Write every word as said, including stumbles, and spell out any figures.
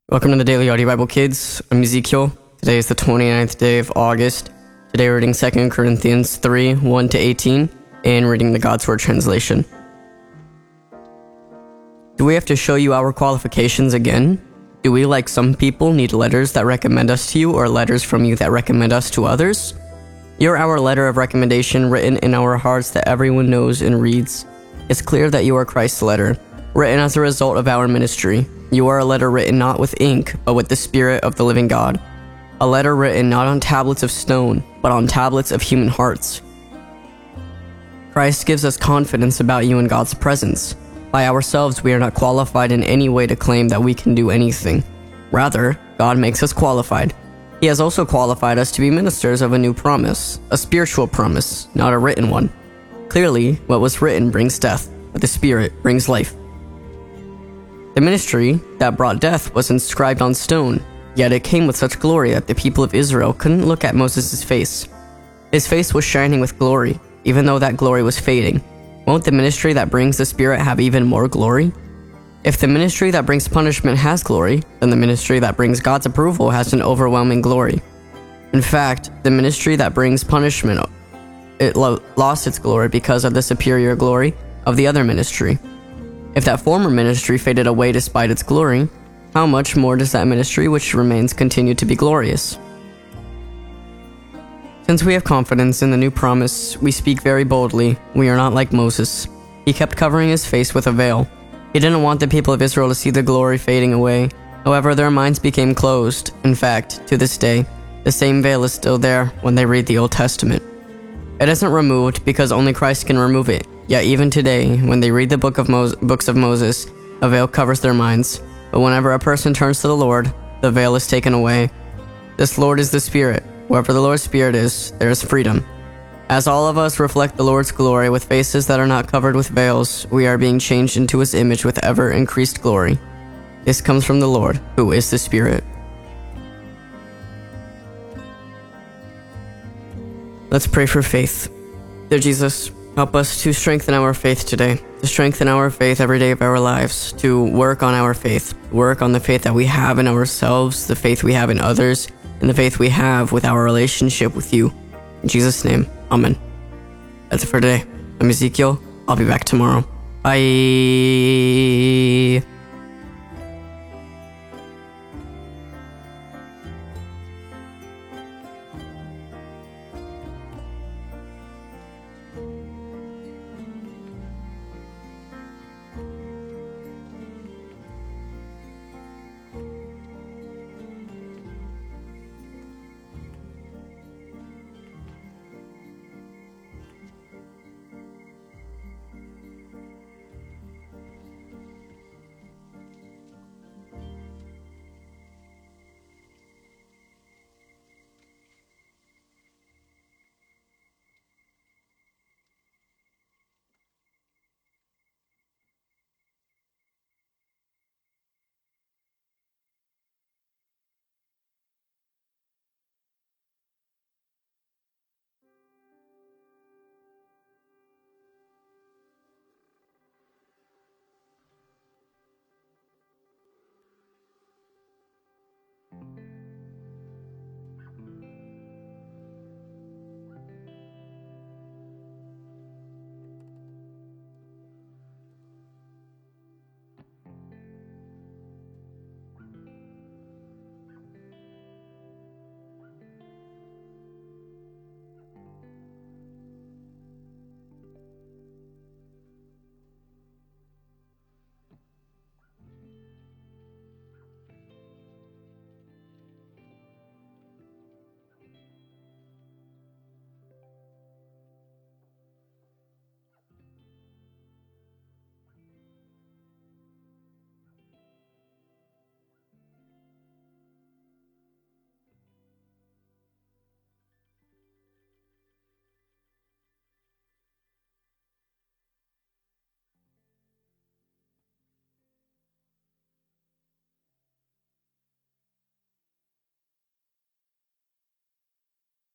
Welcome to the Daily Audio Bible Kids. I'm Ezekiel. Today is the twenty-ninth day of August. Today we're reading Second Corinthians three, one to eighteen, and reading the God's Word translation. Do we have to show you our qualifications again? Do we, like some people, need letters that recommend us to you or letters from you that recommend us to others? You're our letter of recommendation written in our hearts that everyone knows and reads. It's clear that you are Christ's letter, written as a result of our ministry. You are a letter written not with ink, but with the Spirit of the living God. A letter written not on tablets of stone, but on tablets of human hearts. Christ gives us confidence about you in God's presence. By ourselves, we are not qualified in any way to claim that we can do anything. Rather, God makes us qualified. He has also qualified us to be ministers of a new promise, a spiritual promise, not a written one. Clearly, what was written brings death, but the Spirit brings life. The ministry that brought death was inscribed on stone, yet it came with such glory that the people of Israel couldn't look at Moses' face. His face was shining with glory, even though that glory was fading. Won't the ministry that brings the Spirit have even more glory? If the ministry that brings punishment has glory, then the ministry that brings God's approval has an overwhelming glory. In fact, the ministry that brings punishment, it lo- lost its glory because of the superior glory of the other ministry. If that former ministry faded away despite its glory, how much more does that ministry which remains continue to be glorious? Since we have confidence in the new promise, we speak very boldly. We are not like Moses. He kept covering his face with a veil. He didn't want the people of Israel to see the glory fading away. However, their minds became closed. In fact, to this day, the same veil is still there when they read the Old Testament. It isn't removed because only Christ can remove it. Yet even today, when they read the book of Mo- books of Moses, a veil covers their minds. But whenever a person turns to the Lord, the veil is taken away. This Lord is the Spirit. Wherever the Lord's Spirit is, there is freedom. As all of us reflect the Lord's glory with faces that are not covered with veils, we are being changed into His image with ever-increased glory. This comes from the Lord, who is the Spirit. Let's pray for faith. Dear Jesus, help us to strengthen our faith today, to strengthen our faith every day of our lives, to work on our faith, work on the faith that we have in ourselves, the faith we have in others, and the faith we have with our relationship with you. In Jesus' name, Amen. That's it for today. I'm Ezekiel. I'll be back tomorrow. Bye.